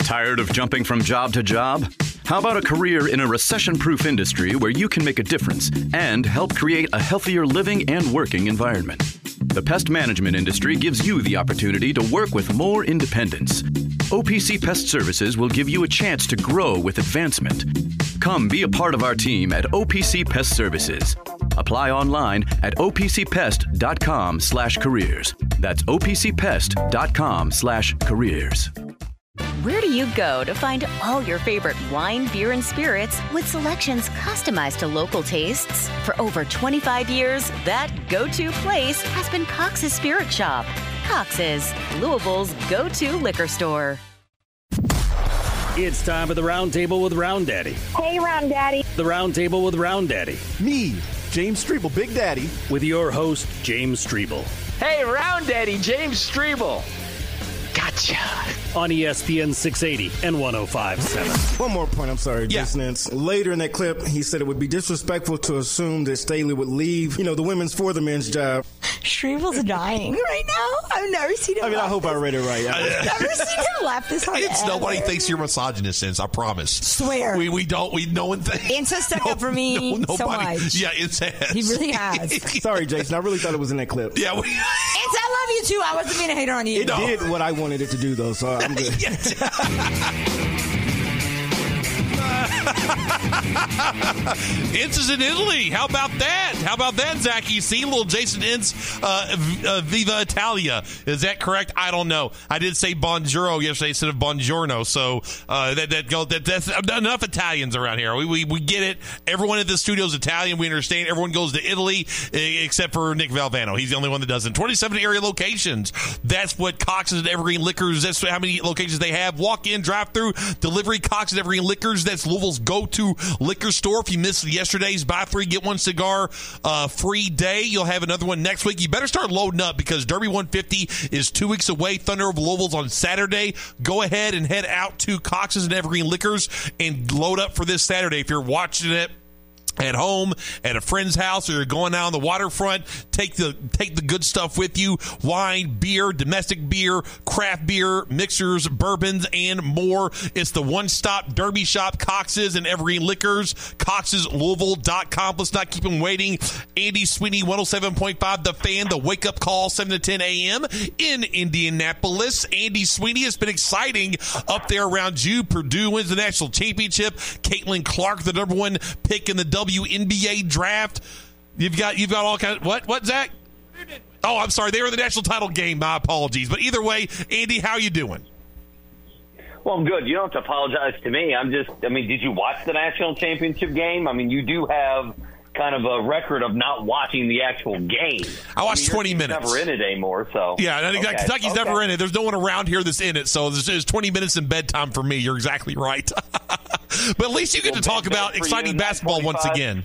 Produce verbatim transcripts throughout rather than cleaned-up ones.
Tired of jumping from job to job? How about a career in a recession-proof industry where you can make a difference and help create a healthier living and working environment? The pest management industry gives you the opportunity to work with more independence. O P C Pest Services will give you a chance to grow with advancement. Come be a part of our team at O P C Pest Services. Apply online at O P C pest dot com slash careers. That's O P C pest dot com slash careers. Where do you go to find all your favorite wine, beer, and spirits with selections customized to local tastes? For over twenty-five years, that go-to place has been Cox's Spirit Shop. Cox's, Louisville's go-to liquor store. It's time for the Round Table with Round Daddy. Hey, Round Daddy. The Round Table with Round Daddy. Me, James Strebel, Big Daddy. With your host, James Strebel. Hey, Round Daddy, James Strebel. Gotcha. On E S P N six eighty and one oh five point seven. One more point, I'm sorry, yeah. dissonance. Later in that clip, he said it would be disrespectful to assume that Staley would leave, you know, the women's for the men's job. Strebel's dying right now. I've never seen him I mean, I hope this. I read it right. I've never seen him laugh this hard. It's ever. nobody thinks you're misogynist, since I promise. Swear. We we don't. We no one thinks. Insa stuck no, up for me no, so much. Yeah, it has. He really has. Sorry, Jason. I really thought it was in that clip. Yeah. We, Insa, I love you too. I wasn't being a hater on you. It no. did what I wanted it to do, though, so I'm good. Ince is in Italy. How about that? How about that, Zach? You see little Jason Ince, uh, uh, Viva Italia. Is that correct? I don't know. I did say buongiorno yesterday instead of buongiorno, so uh, that, that, that that's enough Italians around here. We, we we get it. Everyone at the studio is Italian. We understand. Everyone goes to Italy except for Nick Valvano. He's the only one that doesn't. twenty-seven area locations. That's what Cox's and Evergreen Liquors, that's how many locations they have. Walk in, drive through, delivery, Cox's and Evergreen Liquors. That's Louisville's go-to liquor store. If you missed yesterday's buy three, get one cigar uh, free day, you'll have another one next week. You better start loading up because Derby one fifty is two weeks away. Thunder of Louisville's on Saturday. Go ahead and head out to Cox's and Evergreen Liquors and load up for this Saturday. If you're watching it at home, at a friend's house, or you're going out on the waterfront, take the take the good stuff with you. Wine, beer, domestic beer, craft beer, mixers, bourbons, and more. It's the one-stop Derby shop, Cox's and Evergreen Liquors, cox's louisville dot com. Let's not keep them waiting. Andy Sweeney, one oh seven point five The Fan, the wake-up call, seven to ten a.m. in Indianapolis. Andy Sweeney, it's been exciting up there around you. Purdue wins the national championship. Caitlin Clark, the number one pick in the W N B A draft. You've got you've got all kinds. What what Zach? Oh, I'm sorry. They were in the national title game. My apologies. But either way, Andy, how are you doing? Well, I'm good. You don't have to apologize to me. I'm just. I mean, did you watch the national championship game? I mean, you do have kind of a record of not watching the actual game. I watched I mean, twenty minutes. Never in it anymore. So yeah, I think okay. Kentucky's okay. never in it. There's no one around here that's in it. So there's, there's twenty minutes in bedtime for me. You're exactly right. But at least you get well, to talk bed, about bed exciting basketball once again.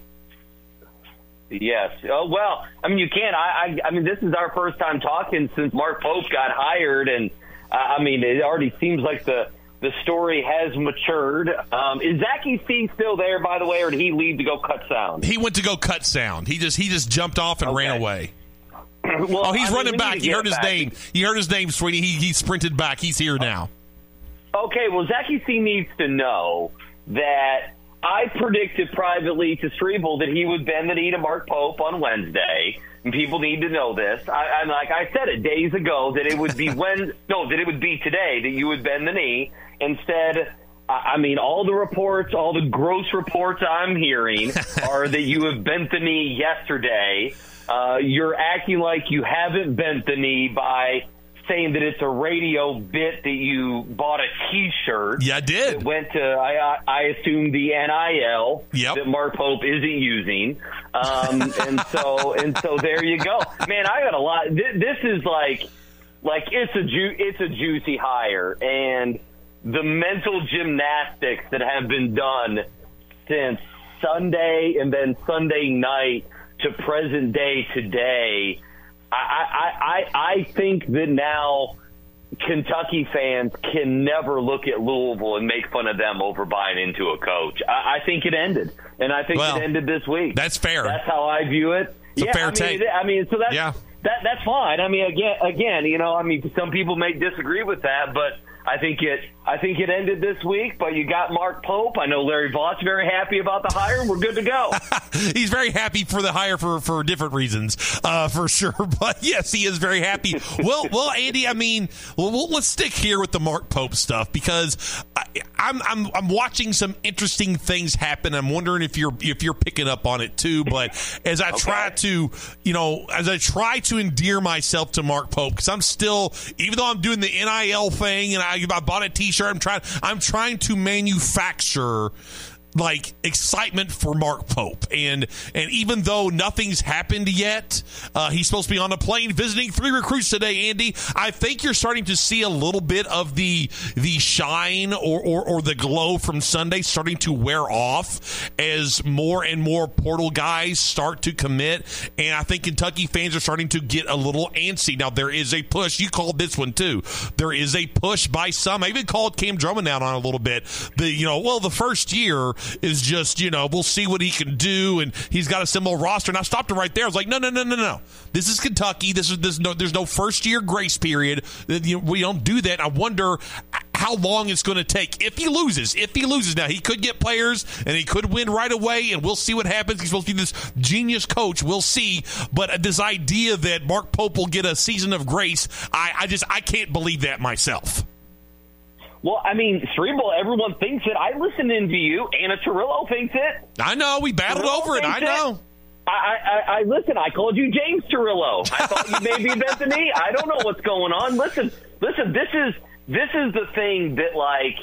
Yes. Oh, well, I mean, you can't. I, I, I mean, this is our first time talking since Mark Pope got hired, and uh, I mean, it already seems like the the story has matured. Um, is Zachy C still there, by the way, or did he leave to go cut sound? He went to go cut sound. He just he just jumped off and okay. ran away. well, oh, he's I running mean, back. You heard his back. name. You heard his name, Sweetie. He he sprinted back. He's here now. Okay. Well, Zachy C needs to know that I predicted privately to Strebel that he would bend the knee to Mark Pope on Wednesday, and people need to know this. I, and like I said it days ago, that it would be when no, that it would be today that you would bend the knee. Instead, I mean, all the reports, all the gross reports I'm hearing are that you have bent the knee yesterday. Uh, you're acting like you haven't bent the knee by saying that it's a radio bit that you bought a T-shirt. Yeah, I did. That went to, I, I assume, the N I L yep. that Mark Pope isn't using. Um, and so, and so there you go, man. I got a lot. This, this is like, like it's a ju- it's a juicy hire, and the mental gymnastics that have been done since Sunday and then Sunday night to present day today. I, I, I, I think that now Kentucky fans can never look at Louisville and make fun of them over buying into a coach. I, I think it ended, and I think well, it ended this week. That's fair. That's how I view it. It's yeah, a fair I mean, take. It, I mean, so that's yeah. that that's fine. I mean, again, again, you know, I mean, some people may disagree with that, but I think it I think it ended this week, but you got Mark Pope. I know Larry Vought's very happy about the hire. We're good to go. He's very happy for the hire for, for different reasons, uh, for sure. But, yes, he is very happy. well, well, Andy, I mean, well, well, let's stick here with the Mark Pope stuff because I, I'm, I'm I'm watching some interesting things happen. I'm wondering if you're if you're picking up on it too. But as I okay. try to, you know, as I try to endear myself to Mark Pope, because I'm still, even though I'm doing the N I L thing and I, I bought a T-shirt, I'm trying I'm trying to manufacture like excitement for Mark Pope, and and even though nothing's happened yet, uh, he's supposed to be on a plane visiting three recruits today. Andy, I think you're starting to see a little bit of the the shine or or, or the glow from Sunday starting to wear off as more and more portal guys start to commit, and I think Kentucky fans are starting to get a little antsy. Now there is a push. You called this one too. There is a push by some. I even called Cam Drummond out on it a little bit. The you know well the first year is just, you know, we'll see what he can do, and he's got a similar roster. And I stopped him right there. I was like, no, no, no, no, no. This is Kentucky. This is this no. There's no first year grace period. We don't do that. I wonder how long it's going to take if he loses. If he loses, now he could get players and he could win right away, and we'll see what happens. He's supposed to be this genius coach. We'll see. But this idea that Mark Pope will get a season of grace, I, I just I can't believe that myself. Well, I mean, Cerebral, everyone thinks it. I listen into you. Anna Torrillo thinks it. I know. We battled Torrillo over it. I know. It. I, I, I listen. I called you James Torrillo. I thought you may be Bethany. I don't know what's going on. Listen, listen. This is this is the thing that like.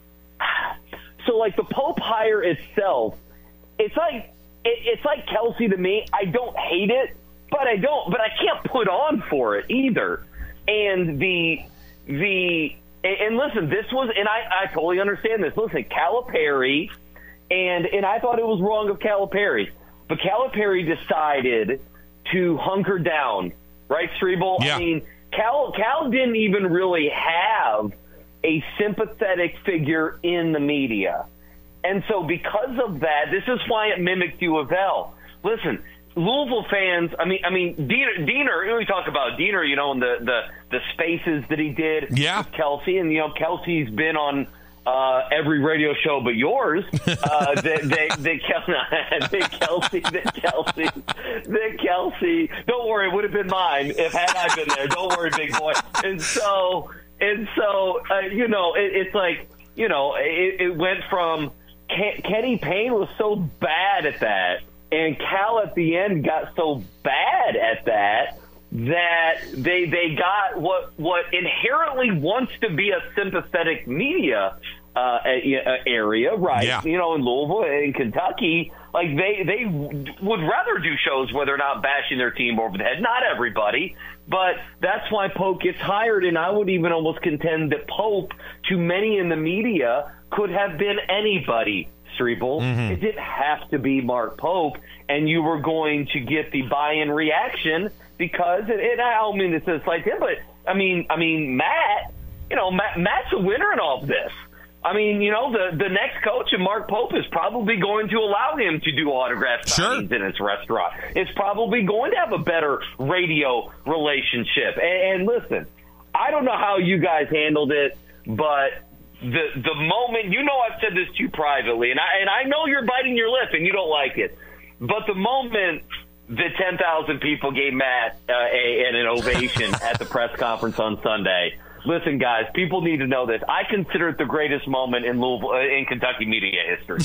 So like the Pope hire itself, it's like it, it's like Kelsey to me. I don't hate it, but I don't. But I can't put on for it either. And the the. And listen, this was, and I, I totally understand this. Listen, Calipari, and and I thought it was wrong of Calipari, but Calipari decided to hunker down, right, Strebel? Yeah. I mean, Cal Cal didn't even really have a sympathetic figure in the media, and so because of that, this is why it mimicked U of L. Listen. Louisville fans, I mean, I mean, Diener, Diener, we talk about Diener, you know, and the, the, the spaces that he did yeah. with Kelsey, and, you know, Kelsey's been on uh, every radio show but yours. Uh, they, they, they, they, Kelsey, that Kelsey, that Kelsey, don't worry, it would have been mine if had I been there. Don't worry, big boy. And so, and so, uh, you know, it, it's like, you know, it, it went from Ken, Kenny Payne was so bad at that. And Cal at the end got so bad at that that they they got what what inherently wants to be a sympathetic media uh, area, right? Yeah. You know, in Louisville, in Kentucky, like they they would rather do shows where they're not bashing their team over the head. Not everybody, but that's why Pope gets hired. And I would even almost contend that Pope, to many in the media, could have been anybody. Mm-hmm. It didn't have to be Mark Pope, and you were going to get the buy-in reaction because, and, and I don't mean to say it's like him, but I mean, I mean, Matt, you know, Matt, Matt's a winner in all of this. I mean, you know, the, the next coach of Mark Pope is probably going to allow him to do autograph signings sure. in his restaurant. It's probably going to have a better radio relationship. And, and listen, I don't know how you guys handled it, but the the moment, you know, I've said this to you privately, and I and I know you're biting your lip and you don't like it, but the moment the ten thousand people gave Matt uh, a, an ovation at the press conference on Sunday, listen, guys, people need to know this. I consider it the greatest moment in Louisville, uh, in Kentucky media history.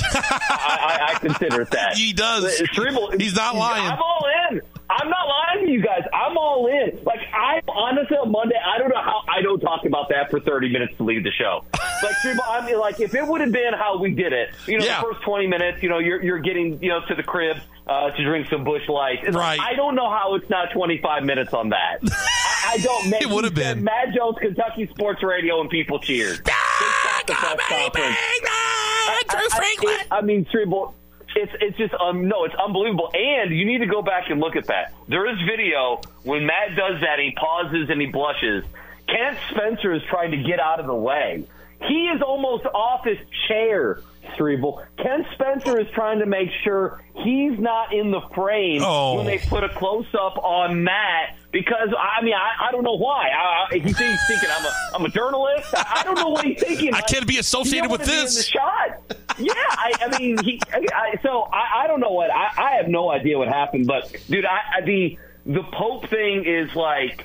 I, I, I consider it that. He does. Cerebral, He's not lying. I'm all in. I'm not lying to you guys. I'm all in. Like, I honestly, on Monday, I don't know how I don't talk about that for thirty minutes to leave the show. Like, I mean, like, if it would have been how we did it, you know, yeah. the first twenty minutes, you know, you're you're getting, you know, to the crib uh, to drink some Busch Light. Right. I don't know how it's not twenty-five minutes on that. I, I don't. Make, it would have been. Matt Jones, Kentucky Sports Radio, and people cheered. Ah, the press conference. I, I, I, I mean, Cerebral. It's it's just um no, it's unbelievable, and you need to go back and look at that. There is video when Matt does that. He pauses and he blushes. Kent Spencer is trying to get out of the way. He is almost off his chair, Cerebral. Kent Spencer is trying to make sure he's not in the frame oh. when they put a close up on Matt Because, I mean, I, I don't know why. I, I, he's thinking I'm a, I'm a journalist. I, I don't know what he's thinking. I can't be associated with this. The shot. Yeah, I, I mean, he. I, so I, I don't know what. I, I have no idea what happened. But, dude, I, I the the Pope thing is like,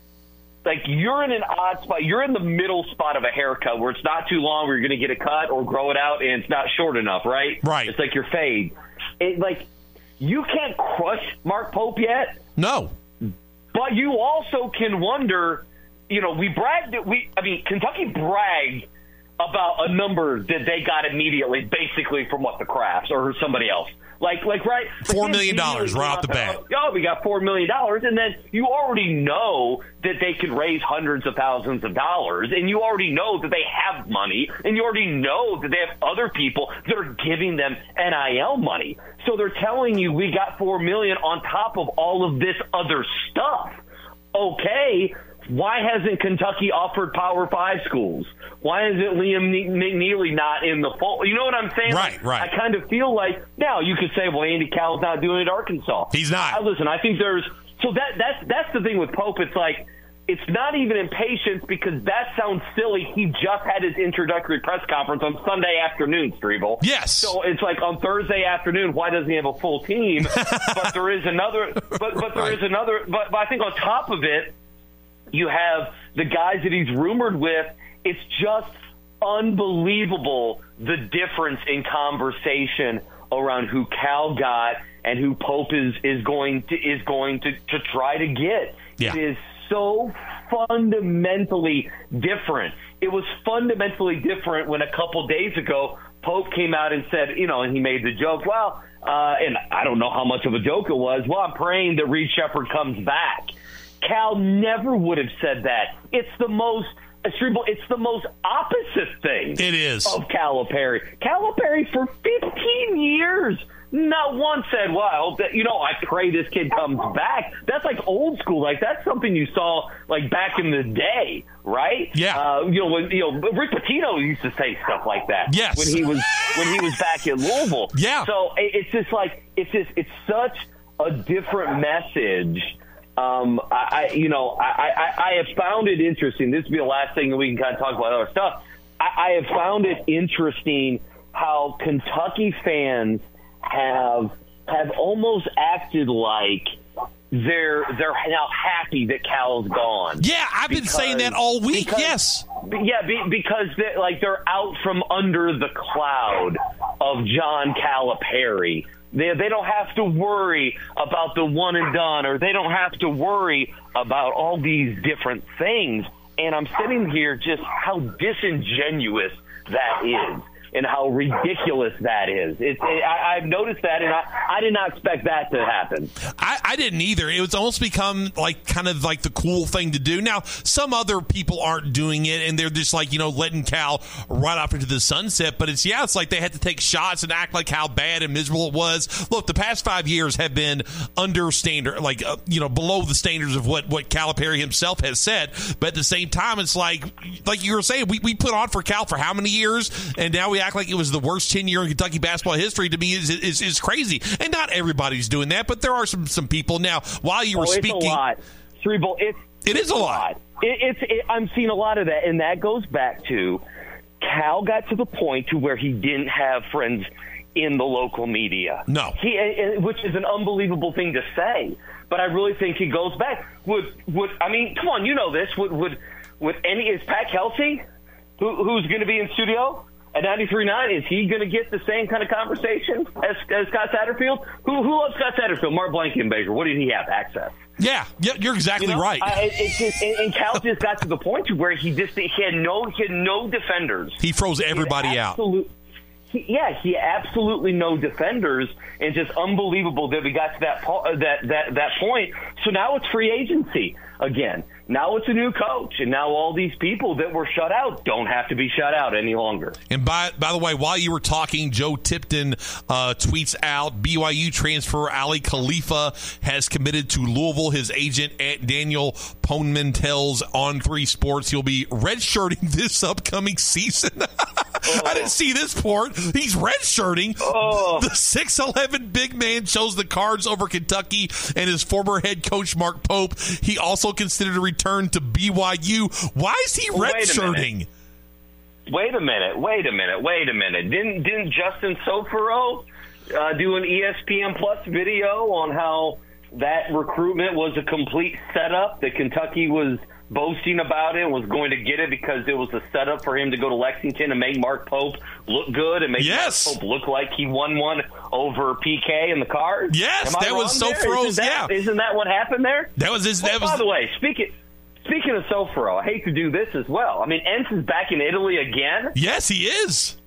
like you're in an odd spot. You're in the middle spot of a haircut where it's not too long where you're going to get a cut or grow it out, and it's not short enough, right? Right. It's like your fade. It, like, you can't crush Mark Pope yet. No. But you also can wonder, you know, we bragged, we, I mean, Kentucky bragged about a number that they got immediately, basically from what, the Crafts or somebody else. Like, like right? Four million dollars right off the bat. Oh, we got four million dollars, and then you already know that they could raise hundreds of thousands of dollars, and you already know that they have money, and you already know that they have other people that are giving them N I L money. So they're telling you we got four million on top of all of this other stuff. Okay. Why hasn't Kentucky offered Power Five schools? Why is it Liam McNeely not in the fold? You know what I'm saying? Right, right. I kind of feel like now you could say, well, Andy Cowell's not doing it at Arkansas. He's not. I, listen, I think there's so that that's that's the thing with Pope. It's like it's not even impatience because that sounds silly. He just had his introductory press conference on Sunday afternoon, Strebel. Yes. So it's like on Thursday afternoon. Why doesn't he have a full team? But there is another. But but there Right. is another. But, but I think on top of it, you have the guys that he's rumored with. It's just unbelievable the difference in conversation around who Cal got and who Pope is, is going to is going to, to try to get. Yeah. It is so fundamentally different. It was fundamentally different when a couple days ago Pope came out and said, you know, and he made the joke, well, uh, and I don't know how much of a joke it was, well, I'm praying that Reed Sheppard comes back. Cal never would have said that. It's the most it's the most opposite thing. It is. Of Calipari. Calipari for fifteen years not once said, well, you know, I pray this kid comes back. That's like old school. Like that's something you saw like back in the day, right? Yeah. Uh, you know, when you know Rick Pitino used to say stuff like that. Yes. When he was when he was back in Louisville. Yeah. So it's just like it's just it's such a different message. Um, I, I, you know, I, I, I have found it interesting. This will be the last thing that we can kind of talk about other stuff. I, I have found it interesting how Kentucky fans have have almost acted like they're they're now happy that Cal's gone. Yeah, I've been because, saying that all week. Because, yes. Yeah, be, because they, like they're out from under the cloud of John Calipari. They, they don't have to worry about the one and done, or they don't have to worry about all these different things. And I'm sitting here just how disingenuous that is and how ridiculous that is. It's, it, I, I've noticed that, and I, I did not expect that to happen. I, I didn't either. It was almost become like kind of like the cool thing to do. Now, some other people aren't doing it, and they're just like, you know, letting Cal right off into the sunset. But it's, yeah, it's like they had to take shots and act like how bad and miserable it was. Look, the past five years have been under standard, like, uh, you know, below the standards of what, what Calipari himself has said. But at the same time, it's like, like you were saying, we, we put on for Cal for how many years? And now we act like it was the worst tenure in Kentucky basketball history. To me is, is is crazy. And not everybody's doing that, but there are some some people. Now, while you were oh, speaking, it's a lot. Cerebral, it's it is a lot. It, it's it, I'm seeing a lot of that, and that goes back to Cal got to the point to where he didn't have friends in the local media. No, he, which is an unbelievable thing to say. But I really think he goes back. Would would I mean? Come on, you know this. Would would would any is Pat Kelsey, who, who's going to be in studio at ninety-three point nine, is he going to get the same kind of conversation as, as Scott Satterfield? Who who loves Scott Satterfield? Mark Blankenbaker. What did he have? Access. Yeah, yeah, you're exactly you know, right. I, it just, and, and Cal just got to the point to where he just he had no he had no defenders. He froze everybody he absolute, out. He, yeah, he absolutely no defenders, and just unbelievable that we got to that po- that that that point. So now it's free agency again. Now it's a new coach, and now all these people that were shut out don't have to be shut out any longer. And by by the way, while you were talking, Joe Tipton uh, tweets out B Y U transfer Ali Khalifa has committed to Louisville. His agent at Daniel Poneman tells On three Sports he'll be redshirting this upcoming season. I didn't see this part. He's redshirting. Oh. The six eleven big man chose the Cards over Kentucky and his former head coach, Mark Pope. He also considered a return to B Y U. Why is he redshirting? Wait a minute. Wait a minute. Wait a minute. Didn't didn't Justin Soforo uh, do an E S P N Plus video on how that recruitment was a complete setup, that Kentucky was boasting about it and was going to get it because it was a setup for him to go to Lexington and make Mark Pope look good and make yes. Mark Pope look like he won one over P K in the Cards? Yes, Am I that was wrong there? Soforo's, Isn't that, yeah. Isn't that what happened there? That was his. That well, was. By the way, speaking speaking of Soforo, I hate to do this as well. I mean, Entz is back in Italy again. Yes, he is.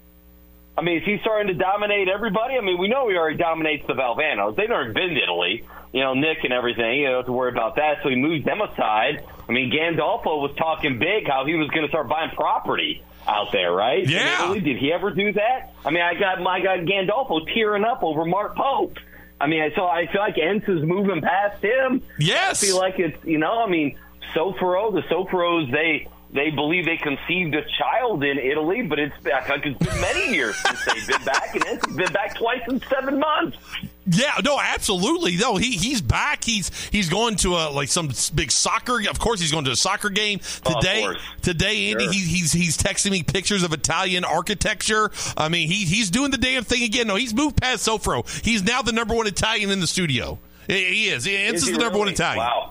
I mean, is he starting to dominate everybody? I mean, we know he already dominates the Valvanos. They've never been to Italy. You know, Nick and everything. You don't have to worry about that. So he moves them aside. I mean, Gandolfo was talking big how he was going to start buying property out there, right? Yeah. In Italy. Did he ever do that? I mean, I got my guy Gandolfo tearing up over Mark Pope. I mean, so I feel like Entz is moving past him. Yes. I feel like it's, you know, I mean, Soforo, the Soforos, they they believe they conceived a child in Italy, but it's, it's been many years since they've been back, and Entz has been back twice in seven months. Yeah, no, absolutely. No, he he's back. He's he's going to a like some big soccer. Of course, he's going to a soccer game today. Oh, today, Andy, sure. he, he's he's texting me pictures of Italian architecture. I mean, he he's doing the damn thing again. No, he's moved past Soforo. He's now the number one Italian in the studio. He, he is. Entz is, is the he number really? one Italian. Wow.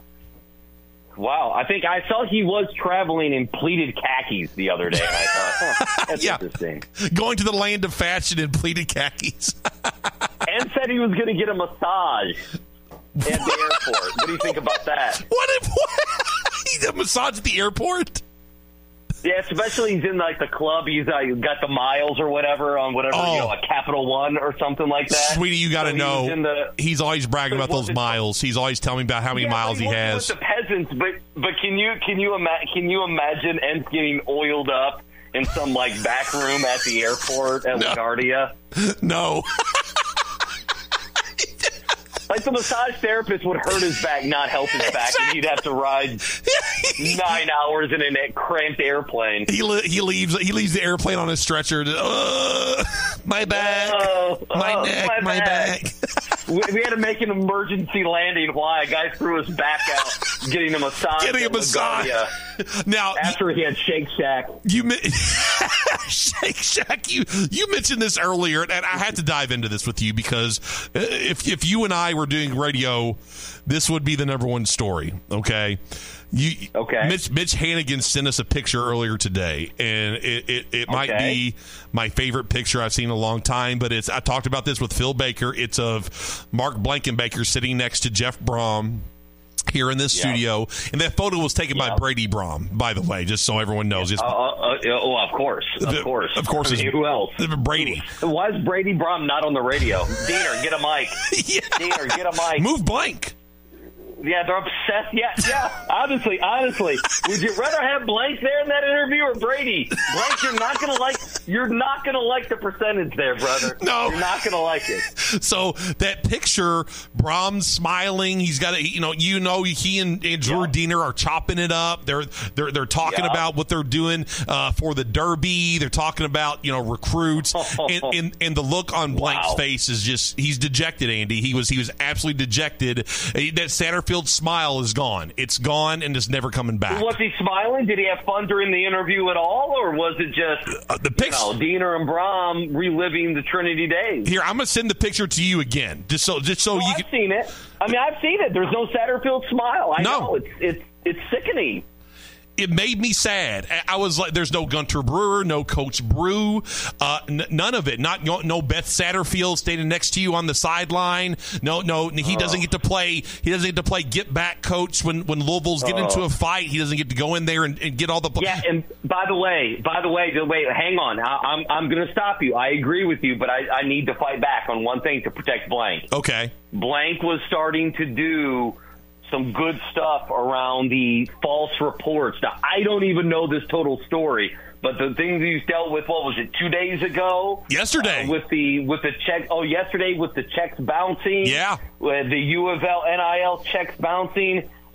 Wow, I think I saw he was traveling in pleated khakis the other day. And I thought, huh, that's yeah. interesting. Going to the land of fashion in pleated khakis. And said he was going to get a massage at the airport. What do you think about that? What if what? He did a massage at the airport? Yeah, especially he's in like the club. He's uh, got the miles or whatever on whatever, oh. you know, a Capital One or something like that. Sweetie, you got to so know. He the, he's always bragging about those miles. He's always telling me about how many yeah, miles he has. With the peasants, but but can you can you ima- can you imagine Entz getting oiled up in some like back room at the airport at no. LaGuardia? No. Like the massage therapist would hurt his back, not help his back, and he'd have to ride nine hours in a cramped airplane. He li- he leaves he leaves the airplane on his stretcher. To, uh, my back, oh, my oh, neck, my, my back. back. we, we had to make an emergency landing. Why? A guy threw his back out, getting a massage. Getting a massage. Now, after he had Shake Shack, you Shake Shack. You you mentioned this earlier, and I had to dive into this with you because if if you and I were doing radio, this would be the number one story. Okay. You, okay. Mitch, Mitch Hannigan sent us a picture earlier today, and it, it, it might okay. be my favorite picture I've seen in a long time, but it's I talked about this with Phil Baker. It's of Mark Blankenbaker sitting next to Jeff Brom here in this yeah. studio, and that photo was taken yeah. by Brady Brom, by the way, just so everyone knows. Uh, uh, uh, oh, of course, of the, course, of course. I mean, who else? Brady. Why is Brady Brom not on the radio? Diener, get a mic. yeah. Diener, get a mic. Move blank. Yeah, they're obsessed. Yeah, yeah. Honestly, honestly, would you rather have Blank there in that interview or Brady? Blank, you're not gonna like. You're not gonna like the percentage there, brother. No, you're not gonna like it. So that picture, Brom's smiling. He's got a, you know, you know, he and, and Drew yeah. Diener are chopping it up. They're they're they're talking yeah. about what they're doing uh, for the Derby. They're talking about you know recruits, and, and and the look on Blank's wow. face is just he's dejected. Andy, he was he was absolutely dejected. That Satterfield smile is gone. It's gone and it's never coming back. Was he smiling? Did he have fun during the interview at all, or was it just uh, the picture? You know, Diener and Brom reliving the Trinity days? Here, I'm gonna send the picture to you again, just so just so oh, you. I've can... seen it. I mean, I've seen it. There's no Satterfield smile. I no. know it's it's it's sickening. It made me sad. I was like, "There's no Gunter Brewer, no Coach Brew, uh, n- none of it. Not no, no Beth Satterfield standing next to you on the sideline. No, no, he oh. doesn't get to play. He doesn't get to play get back coach when, when Louisville's getting oh. into a fight. He doesn't get to go in there and, and get all the. Play- yeah, and by the way, by the way, wait, hang on. I, I'm I'm going to stop you. I agree with you, but I, I need to fight back on one thing to protect Blank. Okay, Blank was starting to do some good stuff around the false reports. Now, I don't even know this total story, but the things he's dealt with, what was it, two days ago? Yesterday. Uh, with the with the check. Oh, yesterday with the checks bouncing. Yeah. With the U of L N I L checks bouncing.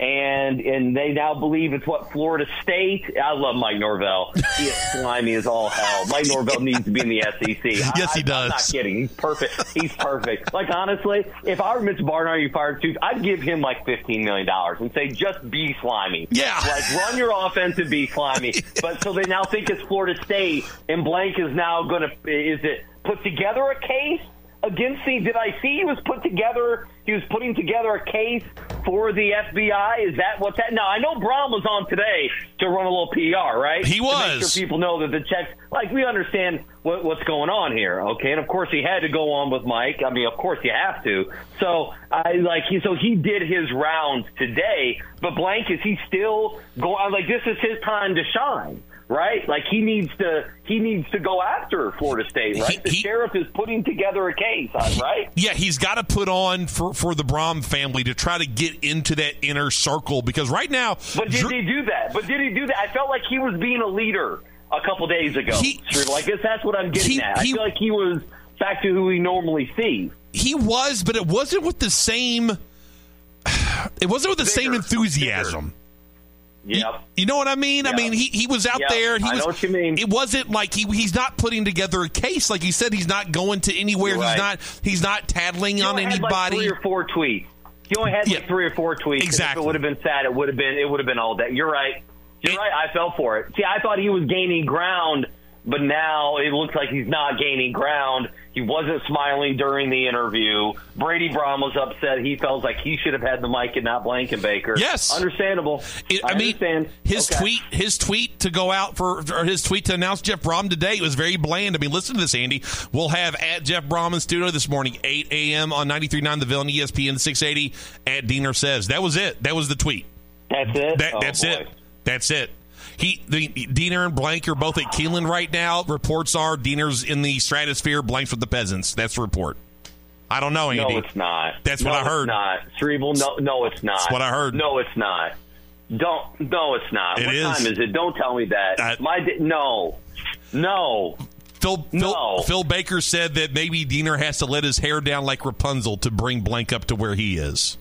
And and they now believe it's what, Florida State? I love Mike Norvell. He is slimy as all hell. Mike Norvell needs to be in the S E C. Yes, I, he does. I'm not kidding. He's perfect. He's perfect. Like, honestly, if I were Mitch Barnhart, you fired too, I'd give him like fifteen million dollars and say, just be slimy. Yeah. Like, run your offense and be slimy. But so they now think it's Florida State, and Blank is now going to, is it put together a case against the, did I see he was put together, he was putting together a case for the F B I? Is that what's that? Now, I know Braun was on today to run a little P R, right? He was. To make sure people know that the checks, like, we understand what, what's going on here, okay? And, of course, he had to go on with Mike. I mean, of course you have to. So, I like, he, so he did his rounds today, but Blank, is he still going, like, this is his time to shine. Right? Like, he needs to he needs to go after Florida State, right? He, the he, sheriff is putting together a case, right? Yeah, he's got to put on for, for the Braun family to try to get into that inner circle, because right now... But did Dr- he do that? But did he do that? I felt like he was being a leader a couple days ago. He, I guess that's what I'm getting he, at. I he, feel like he was back to who we normally see. He was, but it wasn't with the same... It wasn't with the Bigger, same enthusiasm. Bigger. Yep. You, you know what I mean? Yep. I mean, he, he was out yep. there. He I was, know what you mean. It wasn't like he he's not putting together a case. Like you said, he's not going to anywhere. You're He's right. not he's not tattling He on only had anybody. like three or four tweets. He only had like Yeah. three or four tweets. Exactly. If it would have been sad, it would have been it would have been all that. You're right. You're It- right. I fell for it. See, I thought he was gaining ground, but now it looks like he's not gaining ground. He wasn't smiling during the interview. Brady Braun was upset. He felt like he should have had the mic and not Blankenbaker. Yes. Understandable. It, I, I mean, understand. his Okay. tweet, his tweet to go out for, or his tweet to announce Jeff Brom today was very bland. I mean, listen to this, Andy. We'll have at Jeff Brom in studio this morning, eight a.m. on ninety-three point nine The Ville and E S P N six eighty. At Diener says that was it. That was the tweet. That's it. That, Oh, that's boy. it. That's it. He, the, Diener and Blank are both at Keeneland right now. Reports are Diener's in the stratosphere, Blank's with the peasants. That's the report. I don't know, Andy. No, it's not. That's no, what I heard. It's not. Cerebral, no, no, it's not. That's what I heard. No, it's not. Don't. No, it's not. It what is. time is it? Don't tell me that. Uh, My di- no, no. Phil, No. Phil, Phil Baker said that maybe Diener has to let his hair down like Rapunzel to bring Blank up to where he is.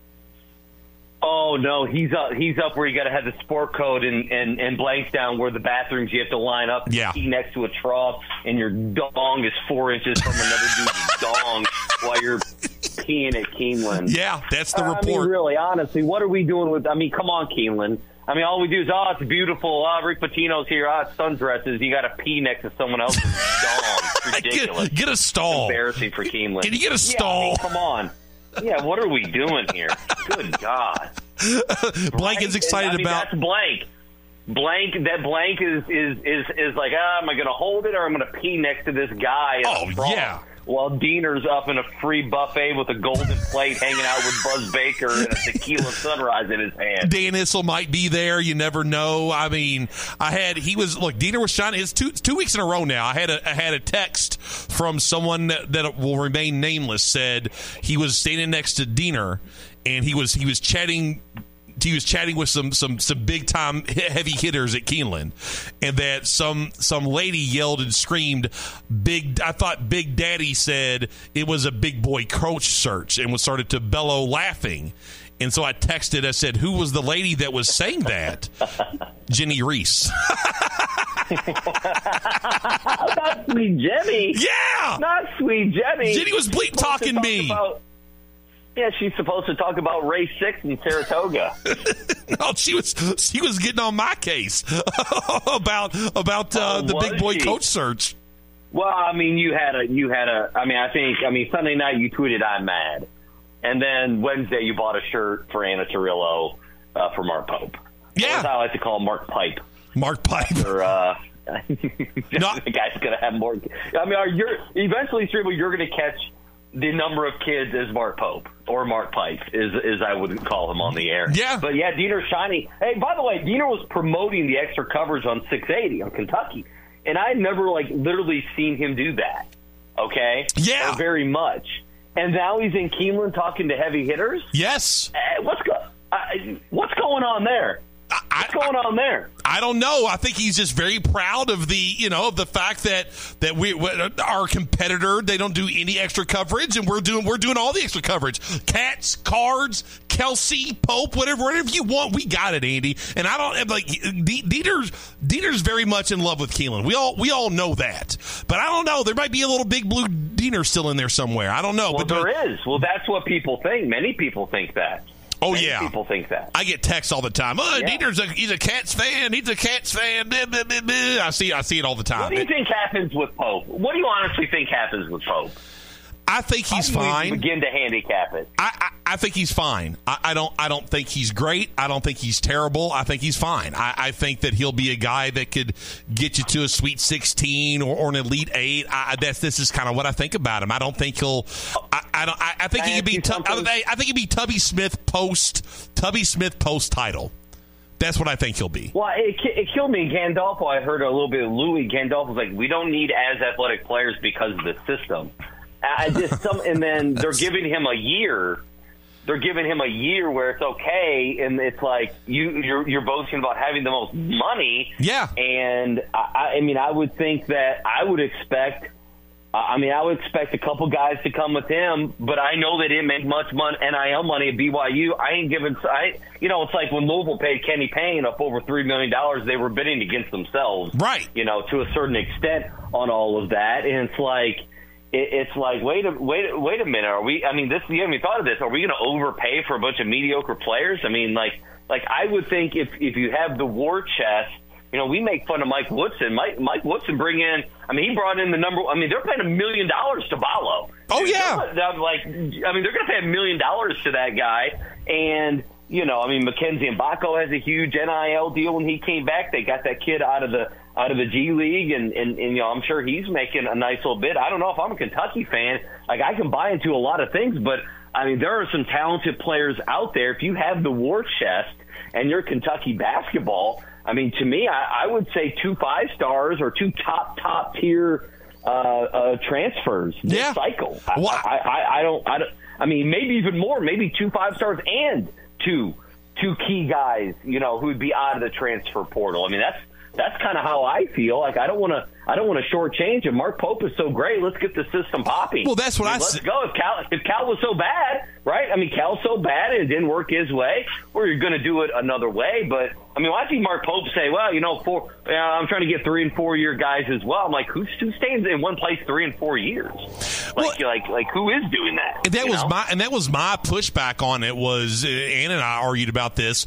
Oh no, he's up. He's up where you got to have the sport coat and, and and Blank's down where the bathrooms you have to line up. Yeah. Pee next to a trough, and your dong is four inches from another dude's dong while you're peeing at Keeneland. Yeah, that's the I report. mean, really, honestly, what are we doing with? I mean, come on, Keeneland. I mean, all we do is, oh, it's beautiful. Oh, Rick Pitino's here. Oh, it's sundresses. You got to pee next to someone else's dong. It's ridiculous. Get, get a stall. Embarrassing for Keeneland. Can you get a Yeah, I stall? mean, come on. Yeah, what are we doing here? Good God. Blank is excited I mean, about. That's Blank. Blank. That Blank is is is is like, ah, am I going to hold it or am I going to pee next to this guy? in Oh, a frog? yeah. While Diener's up in a free buffet with a golden plate, hanging out with Buzz Baker and a tequila sunrise in his hand. Dan Issel might be there. You never know. I mean, I had he was look. Diener was shining. His two two weeks in a row now. I had a I had a text from someone that, that will remain nameless. Said he was standing next to Diener, and he was he was chatting. He was chatting with some some some big time heavy hitters at Keeneland, and that some some lady yelled and screamed, "Big!" I thought Big Daddy said it was a big boy coach search, and was started to bellow laughing. And so I texted. I said, "Who was the lady that was saying that?" Jenny Reese. Not Sweet Jenny. Yeah, Not Sweet Jenny. Jenny was bleep talking talk me. About, yeah, she's supposed to talk about race six in Saratoga. Oh, she was she was getting on my case about about uh, Oh, the was big boy she? coach search. Well, I mean, you had a, you had a, I mean, I think, I mean, Sunday night you tweeted, "I'm mad," and then Wednesday you bought a shirt for Anna Tarillo uh, for Mark Pope. Yeah. That's how I like to call Mark Pipe. Mark Pipe. Or, uh, No. the guy's gonna have more. I mean, are you eventually, Streeble, you're gonna catch the number of kids as Mark Pope or Mark Pipe, is as I would call him on the air. Yeah. But yeah, Diener Shiny. Hey, by the way, Diener was promoting the extra coverage on six eighty on Kentucky, and I had never like literally seen him do that. Okay. Yeah. Or very much. And now he's in Keeneland talking to heavy hitters. Yes. Uh, what's go- uh, What's going on there? I, What's going on there? I, I don't know. I think he's just very proud of the, you know, of the fact that that we our competitor, they don't do any extra coverage, and we're doing we're doing all the extra coverage. Cats, Cards, Kelsey, Pope, whatever, whatever you want, we got it, Andy. And I don't like Dieter's. Dieter's very much in love with Keelan. We all we all know that, but I don't know. There might be a little big blue Dieter still in there somewhere. I don't know. Well, but there is. Well, that's what people think. Many people think that. Oh, Many yeah. people think that. I get texts all the time. Oh, Yeah. Dieter's a, he's a Cats fan. He's a Cats fan. Blah, blah, blah, blah. I see I see it all the time. What do you think happens with Pope? What do you honestly think happens with Pope? I think he's How do you fine. begin to handicap it. I, I, I think he's fine. I, I don't. I don't think he's great. I don't think he's terrible. I think he's fine. I, I think that he'll be a guy that could get you to a Sweet sixteen or, or an Elite Eight. I, that's this is kind of what I think about him. I don't think he'll. I, I don't. I, I think Can I he could be. ask you Tu- I, something? I think he'd be Tubby Smith post. Tubby Smith post title. That's what I think he'll be. Well, it, it killed me. Gandolfo, I heard a little bit of Louis. Gandolfo was like, we don't need as athletic players because of the system. I just some, and then they're giving him a year. They're giving him a year where it's okay, and it's like you you're, you're boasting about having the most money. Yeah. And I, I mean, I would think that I would expect. I mean, I would expect a couple guys to come with him, but I know they didn't make much money, N I L money at B Y U. I ain't giving. I you know, it's like when Louisville paid Kenny Payne up over three million dollars. They were bidding against themselves, Right. You know, to a certain extent on all of that, and it's like. It's like, wait a wait, wait a minute. Are we? I mean, this. You haven't even thought of this. Are we going to overpay for a bunch of mediocre players? I mean, like, like I would think if if you have the war chest, you know, we make fun of Mike Woodson. Mike Mike Woodson bring in. I mean, he brought in the number. I mean, they're paying a million dollars to Ballo. Oh yeah. They're, like, I mean, they're going to pay a million dollars to that guy, and you know, I mean, Mackenzie Mbako has a huge N I L deal when he came back. They got that kid out of the. out of the G League, and, and, and, you know, I'm sure he's making a nice little bit. I don't know if I'm a Kentucky fan. Like, I can buy into a lot of things, but, I mean, there are some talented players out there. If you have the war chest and you're Kentucky basketball, I mean, to me, I, I would say two five-stars or two top, top-tier uh, uh, transfers this Yeah. cycle. Well, I, I, I, don't, I don't – I mean, maybe even more, maybe two five-stars and two two key guys, you know, who would be out of the transfer portal. I mean, that's That's kind of how I feel. Like I don't want to, I don't want to shortchange him. Mark Pope is so great. Let's get the system popping. Well, that's what I mean, I let's s- go. If Cal, if Cal was so bad, right? I mean, Cal's so bad and it didn't work his way, or you're going to do it another way. But I mean, when I see Mark Pope say, "Well, you know, four, uh, I'm trying to get three and four year guys as well," I'm like, who's who stays in one place three and four years? Like, Well, like, like, who is doing that? And that you was know? my and that was my pushback on it. Was uh, Ann and I argued about this.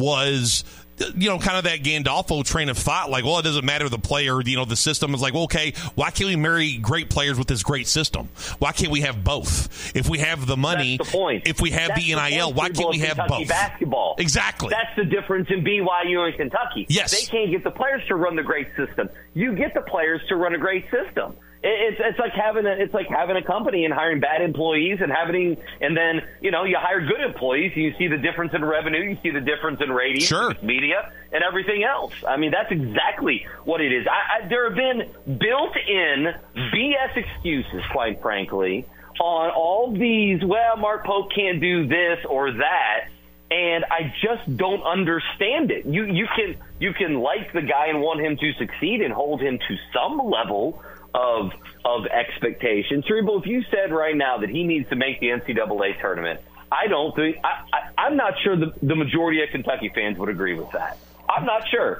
Was you know, kind of that Gandolfo train of thought, like, well, it doesn't matter the player, you know, the system is like, well, okay, why can't we marry great players with this great system? Why can't we have both? If we have the money, That's the point. if we have That's the N I L, point, why can't we of have Kentucky both? Basketball. Exactly. That's the difference in B Y U and Kentucky. Yes. They can't get the players to run the great system. You get the players to run a great system. It's it's like having a it's like having a company and hiring bad employees and having and then you know you hire good employees and you see the difference in revenue, you see the difference in ratings, Sure. media, and everything else. I mean that's exactly what it is. I, I, there have been built-in B S excuses, quite frankly, on all these. Well, Mark Pope can't do this or that. And I just don't understand it. You you can you can like the guy and want him to succeed and hold him to some level of of expectation. Cerebral, if you said right now that he needs to make the N C double A tournament, I don't think I, I, I'm not sure the, the majority of Kentucky fans would agree with that. I'm not sure.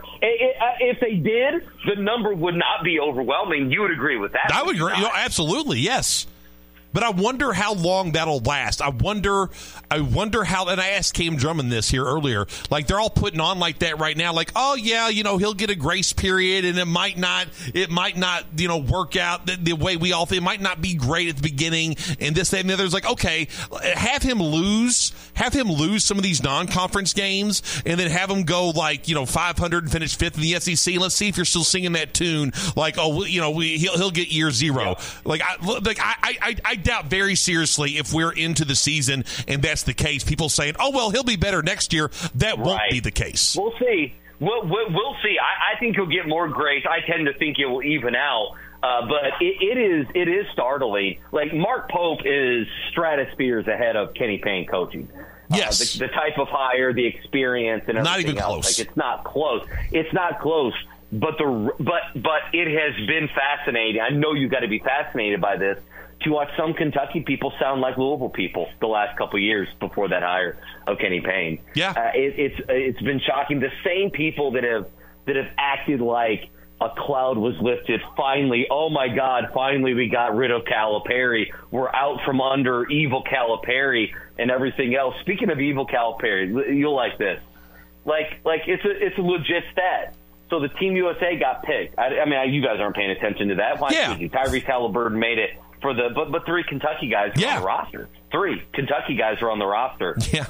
If they did, the number would not be overwhelming. You would agree with that? I would agree. You know, absolutely, yes. But I wonder how long that'll last. I wonder I wonder how, and I asked Cam Drummond this here earlier, like they're all putting on like that right now, like, oh yeah, you know, he'll get a grace period and it might not, it might not, you know, work out the, the way we all think. It might not be great at the beginning and this, that, and the other. It's like, okay, have him lose, have him lose some of these non-conference games and then have him go like, you know, five hundred and finish fifth in the S E C. And let's see if you're still singing that tune. Like, oh, you know, we, he'll, he'll get year zero. Yeah. Like, I, like I, I, I doubt very seriously if we're into the season and that's the case. People saying, "Oh well, he'll be better next year." That won't right. be the case. We'll see. We'll, we'll, we'll see. I, I think he'll get more grace. I tend to think it will even out. Uh, but it, it is it is startling. Like Mark Pope is stratospheres ahead of Kenny Payne coaching. Yes. Uh, the, the type of hire, the experience, and everything not even else. close. Like, it's not close. It's not close. But the but but it has been fascinating. I know you've got to be fascinated by this, to watch some Kentucky people sound like Louisville people the last couple of years before that hire of Kenny Payne. Yeah, uh, it, it's it's been shocking. The same people that have that have acted like a cloud was lifted. Finally, oh my God! Finally, we got rid of Calipari. We're out from under evil Calipari and everything else. Speaking of evil Calipari, you'll like this. Like like it's a it's a legit stat. So the Team U S A got picked. I, I mean, you guys aren't paying attention to that. Why? Yeah. Tyrese Halliburton made it for the, but but three Kentucky guys were yeah. on the roster. Three Kentucky guys were on the roster. Yeah.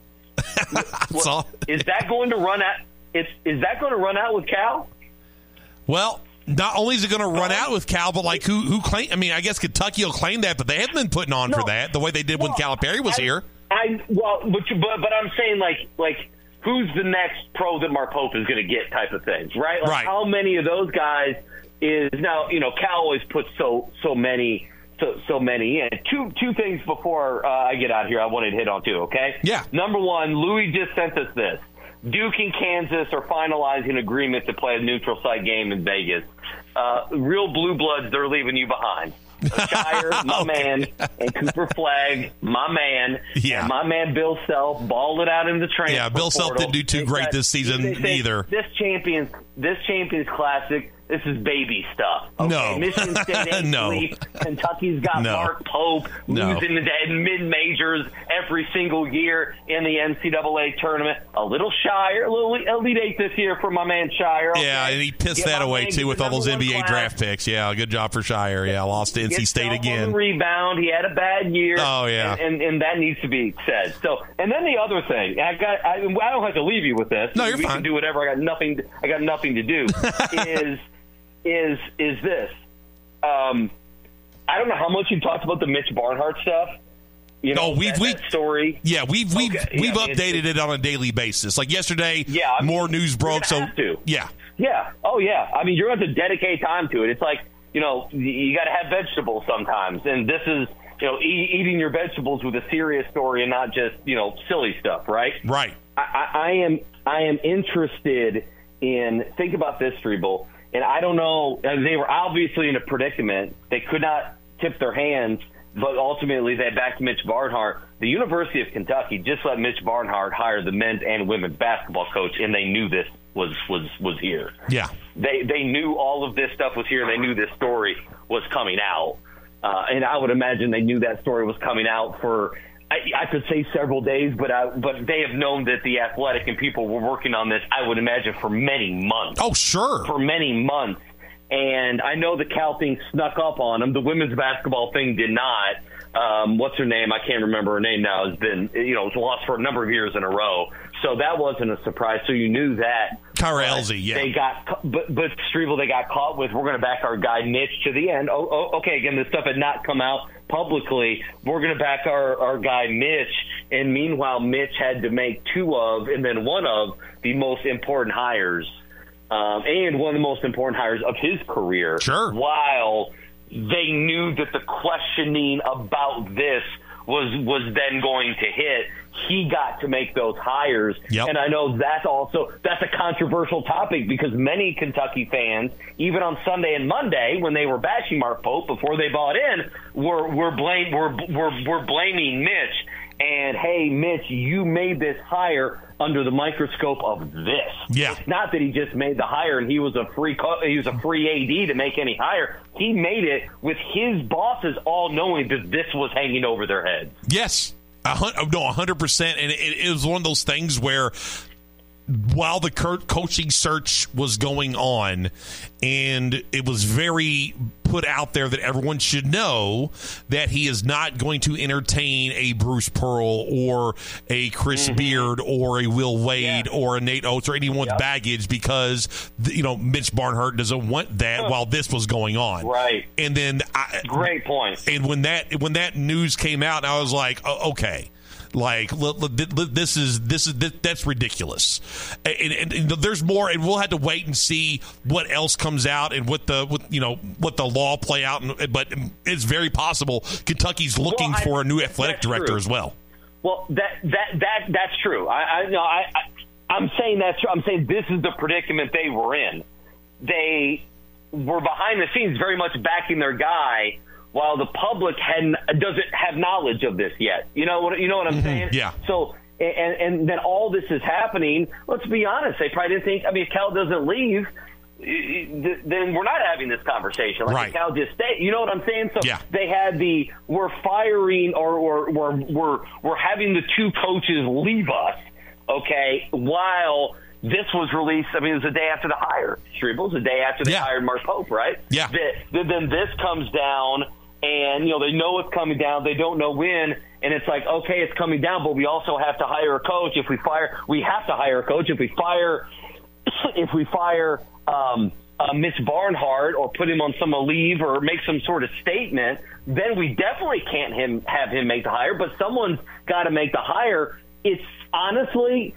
What, all. Is that going to run out? Is is that going to run out with Cal? Well, not only is it going to run out with Cal, but like who who claim? I mean, I guess Kentucky will claim that, but they haven't been putting on no. for that the way they did well, when Calipari was I, here. I well, but, but but I'm saying like like. Who's the next pro that Mark Pope is going to get type of things, right? Like right. How many of those guys is now, you know, Cal always puts so so many so so many in. Two two things before uh, I get out here I wanted to hit on too, okay? Yeah. Number one, Louis just sent us this. Duke and Kansas are finalizing agreement to play a neutral site game in Vegas. Uh, real blue bloods, they're leaving you behind. Shire, my okay. man, and Cooper Flagg, my man, yeah. and my man Bill Self, balled it out in the transfer Yeah, Bill Self didn't do too great this season either. This Champions, this Champions Classic, this is baby stuff. Okay? No. Michigan State ain't no. sleep. Kentucky's got no. Mark Pope no. losing in mid-majors every single year in the N C double A tournament. A little Shire, a little Elite Eight this year for my man Shire. Okay? Yeah, and he pissed Get that away, too, with all those N B A class. draft picks. Yeah, good job for Shire. Yeah, lost to N C State again. Rebound. He had a bad year. Oh, yeah. And, and, and that needs to be said. So, and then the other thing, I got, I, I don't have to leave you with this. No, you're we fine. can do whatever. I got nothing. To, I got nothing to do. is is is this? Um, I don't know how much you talked about the Mitch Barnhart stuff. You know, oh, we've that, we that story. Yeah, we've we've okay. we've yeah, updated it on a daily basis. Like yesterday, yeah, I mean, more news broke. So have to. yeah, yeah, oh yeah. I mean, you're going to have to dedicate time to it. It's like, you know, you got to have vegetables sometimes, and this is, you know, e- eating your vegetables with a serious story and not just, you know, silly stuff, right? Right. I, I, I am I am interested in, think about this, Strebel, and I don't know, they were obviously in a predicament. They could not tip their hands, but ultimately they backed Mitch Barnhart. The University of Kentucky just let Mitch Barnhart hire the men's and women's basketball coach, and they knew this was was was here. Yeah. They they knew all of this stuff was here. They knew this story was coming out. Uh, and I would imagine they knew that story was coming out for, I, I could say several days, but I, but they have known that the Athletic and people were working on this, I would imagine, for many months. Oh, sure. For many months. And I know the Cal thing snuck up on them. The women's basketball thing did not. Um, what's her name? I can't remember her name now. Has been, you know, was lost for a number of years in a row. So that wasn't a surprise. So you knew that. Kyra Elzy, yeah. They got, but but Strebel, they got caught with, we're going to back our guy Mitch to the end. Oh, oh, okay, again, this stuff had not come out publicly. We're going to back our, our guy Mitch. And meanwhile, Mitch had to make two of, and then one of, the most important hires, um, and one of the most important hires of his career. Sure. While they knew that the questioning about this was was then going to hit, he got to make those hires. Yep. And I know that's also that's a controversial topic because many Kentucky fans, even on Sunday and Monday when they were bashing Mark Pope before they bought in, were were blame were were, were blaming Mitch. And hey, Mitch, you made this hire under the microscope of this. Yeah. It's not that he just made the hire and he was a free co- he was a free A D to make any hire. He made it with his bosses all knowing that this was hanging over their heads. Yes. A hun- no, one hundred percent. And it, it was one of those things where while the co- coaching search was going on, and it was very put out there that everyone should know that he is not going to entertain a Bruce Pearl or a Chris mm-hmm. Beard or a Will Wade yeah. or a Nate Oates or anyone with yep. baggage because, you know, Mitch Barnhart doesn't want that huh. while this was going on. Right. And then I, great point. And when that when that news came out, I was like, oh, okay. Like this is this is that's ridiculous, and, and, and there's more, and we'll have to wait and see what else comes out and what the what, you know what the law play out. And, but it's very possible Kentucky's looking well, I, for a new athletic director true. as well. Well, that that that that's true. I, I no, I, I I'm saying that's true. I'm saying this is the predicament they were in. They were behind the scenes, very much backing their guy, while the public hadn't doesn't have knowledge of this yet. You know what you know what I'm mm-hmm. saying? Yeah. So and and then all this is happening. Let's be honest. They probably didn't think. I mean, if Cal doesn't leave, then we're not having this conversation. Like right. Cal just stay. You know what I'm saying? So yeah. they had the we're firing or, or we're we're we're having the two coaches leave us. Okay, while this was released, I mean, it was the day after the hire. Strebel was the day after they yeah. hired Mark Pope, right? Yeah. The, then this comes down, and you know they know it's coming down. They don't know when, and it's like, okay, it's coming down, but we also have to hire a coach. If we fire, we have to hire a coach. If we fire, if we fire. Um, uh, Mitch Barnhart or put him on some leave or make some sort of statement, then we definitely can't him have him make the hire. But someone's got to make the hire. It's honestly,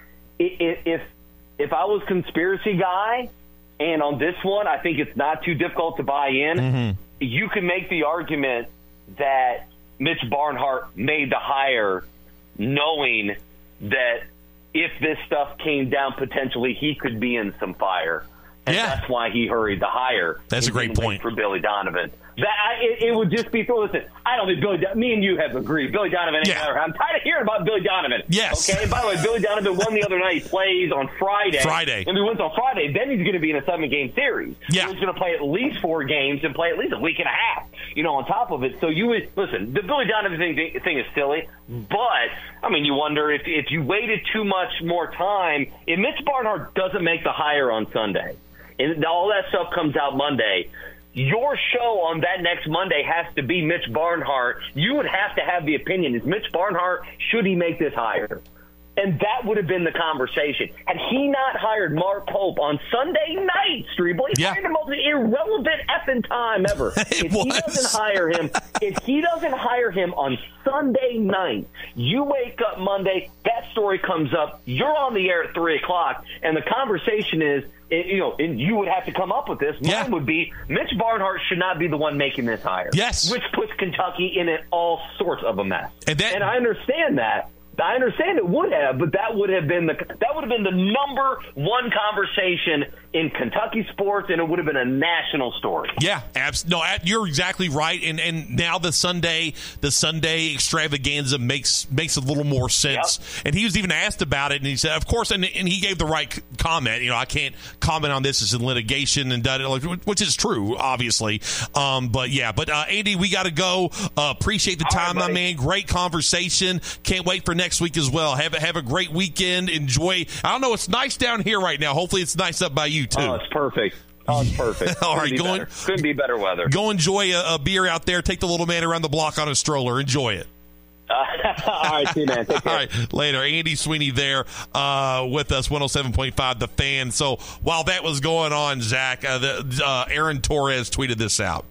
if if I was conspiracy guy, and on this one, I think it's not too difficult to buy in. Mm-hmm. You can make the argument that Mitch Barnhart made the hire, knowing that if this stuff came down, potentially he could be in some fire. And yeah. that's why he hurried to hire. That's a great point. For Billy Donovan. That I, it, it would just be, listen, I don't think Billy, me and you have agreed. Billy Donovan ain't yeah. better. I'm tired of hearing about Billy Donovan. Yes. Okay, and by the way, Billy Donovan won the other night. He plays on Friday. Friday. And he wins on Friday. Then he's going to be in a seven-game series. Yeah. He's going to play at least four games and play at least a week and a half, you know, on top of it. So you would, listen, the Billy Donovan thing, thing is silly, but, I mean, you wonder if, if you waited too much more time, if Mitch Barnhart doesn't make the hire on Sunday, and all that stuff comes out Monday, your show on that next Monday has to be Mitch Barnhart. You would have to have the opinion, is Mitch Barnhart, should he make this hire? And that would have been the conversation. Had he not hired Mark Pope on Sunday night, Strebel, he yeah. hired the most irrelevant effing time ever. if was. he doesn't hire him, if he doesn't hire him on Sunday night, you wake up Monday, that story comes up, you're on the air at three o'clock, and the conversation is, you know, and you would have to come up with this. Mine yeah. would be Mitch Barnhart should not be the one making this hire. Yes. Which puts Kentucky in an all sorts of a mess. And, that, and I understand that. I understand it would have, but that would have been the that would have been the number one conversation in Kentucky sports, and it would have been a national story. Yeah, abs- no, you're exactly right. And and now the Sunday the Sunday extravaganza makes makes a little more sense. Yep. And he was even asked about it, and he said, of course, and and he gave the right comment. You know, I can't comment on this as in litigation, and which is true, obviously. Um, but yeah, but uh, Andy, we got to go. Uh, appreciate the time, right, my man. Great conversation. Can't wait for next week as well. Have a, have a great weekend. Enjoy. I don't know. It's nice down here right now. Hopefully, it's nice up by you too. Oh, it's perfect. Oh, it's perfect. All right, go going, couldn't be better weather. Go enjoy a, a beer out there. Take the little man around the block on a stroller. Enjoy it. Uh, all right, see you, man. Take care. All right, later. Andy Sweeney there uh, with us, one oh seven point five The Fan. So while that was going on, Zach, uh, the, uh, Aaron Torres tweeted this out.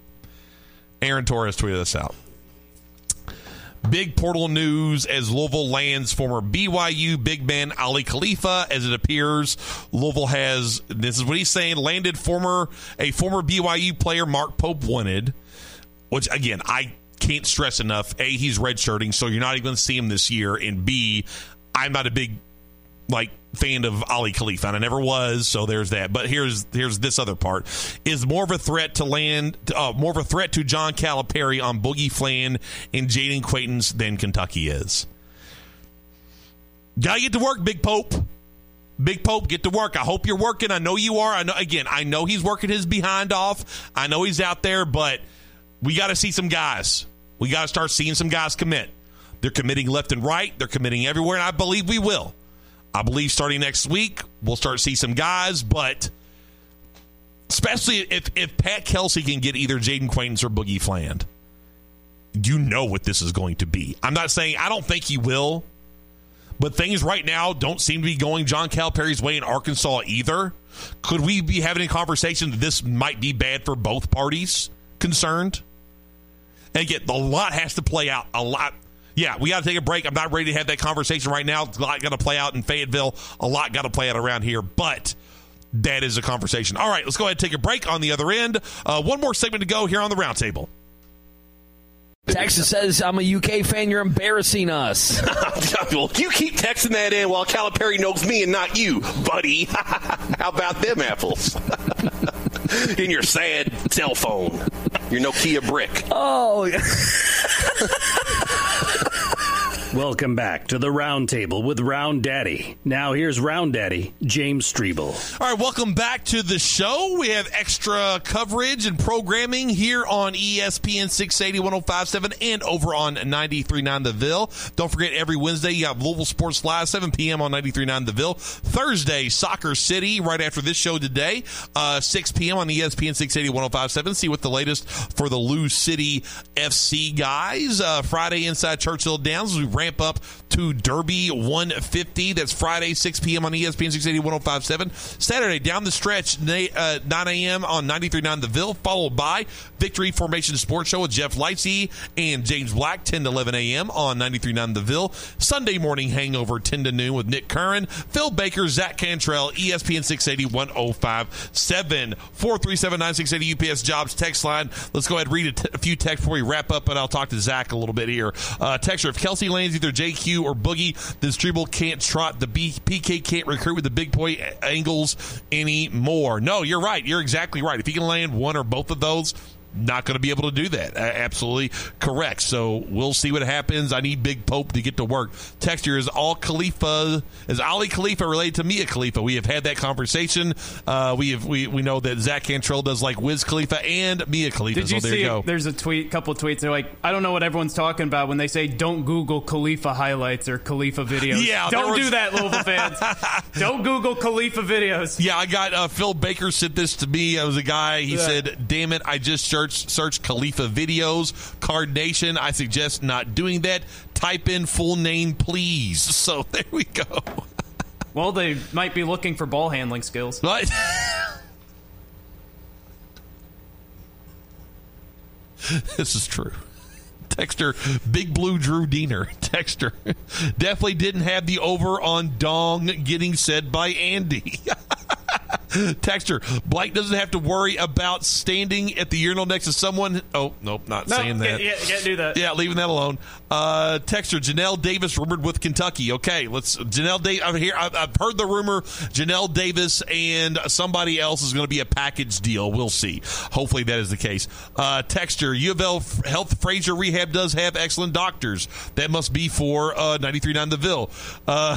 Aaron Torres tweeted this out. Big portal news as Louisville lands former B Y U big man Ali Khalifa. As it appears, Louisville has, this is what he's saying, landed former a former B Y U player Mark Pope wanted, which, again, I can't stress enough. A, he's redshirting, so you're not even going to see him this year. And B, I'm not a big, like, fan of Ali Khalifa, and I never was, so there's that. But here's here's this other part. Is more of a threat to land, uh, more of a threat to John Calipari on Boogie Flan and Jaden Quaintance than Kentucky is. Gotta get to work, Big Pope. Big Pope, get to work. I hope you're working. I know you are. I know. Again, I know he's working his behind off. I know he's out there, but we got to see some guys. We got to start seeing some guys commit. They're committing left and right. They're committing everywhere, and I believe we will. I believe starting next week, we'll start to see some guys, but especially if, if Pat Kelsey can get either Jaden Quaintance or Boogie Fland, you know what this is going to be. I'm not saying, I don't think he will, but things right now don't seem to be going John Calipari's way in Arkansas either. Could we be having a conversation that this might be bad for both parties concerned? And again, a lot has to play out, a lot. Yeah, we got to take a break. I'm not ready to have that conversation right now. A lot got to play out in Fayetteville. A lot got to play out around here, but that is a conversation. All right, let's go ahead and take a break on the other end. Uh, one more segment to go here on the Roundtable. Texas says, I'm a U K fan. You're embarrassing us. Well, you keep texting that in while Calipari knows me and not you, buddy. How about them apples? In your sad cell phone. Your Nokia brick. Oh, Welcome back to the Round Table with Round Daddy. Now here's Round Daddy, James Strebel. All right, welcome back to the show. We have extra coverage and programming here on E S P N six eighty, one oh five point seven and over on ninety-three point nine The Ville. Don't forget, every Wednesday you have Louisville Sports Live, seven p.m. on ninety-three point nine The Ville. Thursday, Soccer City, right after this show today, uh, six p.m. on E S P N six eighty, one oh five point seven. See what the latest for the Lou City F C guys. Uh, Friday, inside Churchill Downs, we ramp up to Derby one fifty. That's Friday, six p.m. on E S P N six eighty, one oh five point seven. Saturday, down the stretch, uh, nine a.m. on ninety-three point nine The Ville, followed by Victory Formation Sports Show with Jeff Lightsey and James Black, ten to eleven a.m. on ninety-three point nine The Ville. Sunday morning hangover, ten to noon with Nick Curran, Phil Baker, Zach Cantrell, E S P N six eighty, one oh five point seven. four three seven, nine six eight zero U P S Jobs text line. Let's go ahead and read a, t- a few texts before we wrap up, and I'll talk to Zach a little bit here. Uh, texture, if Kelsey lands either J Q or Boogie, then Strebel can't trot. The B- P K can't recruit with the big boy angles anymore. No, you're right. You're exactly right. If he can land one or both of those, not going to be able to do that. Uh, absolutely correct. So we'll see what happens. I need Big Pope to get to work. Texture, is all Khalifa, is Ali Khalifa related to Mia Khalifa? We have had that conversation. Uh, we have we, we know that Zach Cantrell does like Wiz Khalifa and Mia Khalifa. Did you so there see? You go. There's a tweet, couple of tweets. They're like, I don't know what everyone's talking about when they say don't Google Khalifa highlights or Khalifa videos. Yeah, don't was... do that, Louisville fans. Don't Google Khalifa videos. Yeah, I got uh, Phil Baker sent this to me. I was a guy. He yeah. said, "Damn it, I just searched search Khalifa videos. Card Nation. I suggest not doing that. Type in full name, please." So there we go. Well, they might be looking for ball handling skills. Right. This is true. Texter, Big Blue Drew Diener. Texter, definitely didn't have the over on Dong getting said by Andy. Texter, Blake doesn't have to worry about standing at the urinal next to someone. Oh, nope, not no, saying that. Yeah, can't do that. Yeah, leaving that alone. Uh, Texter, Janelle Davis rumored with Kentucky. Okay, let's. Janelle Davis. I'm here. I've, I've heard the rumor. Janelle Davis and somebody else is going to be a package deal. We'll see. Hopefully that is the case. Uh, Texter, U of L Health Fraser Rehab does have excellent doctors. That must be for uh, ninety-three point nine The Ville. Uh,